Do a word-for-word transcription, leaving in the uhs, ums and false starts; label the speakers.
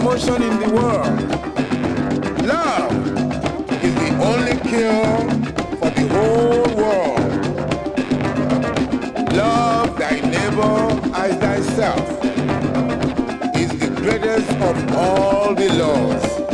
Speaker 1: emotion in the world. Love is the only cure for the whole world. Love thy neighbor as thyself is the greatest of all the laws.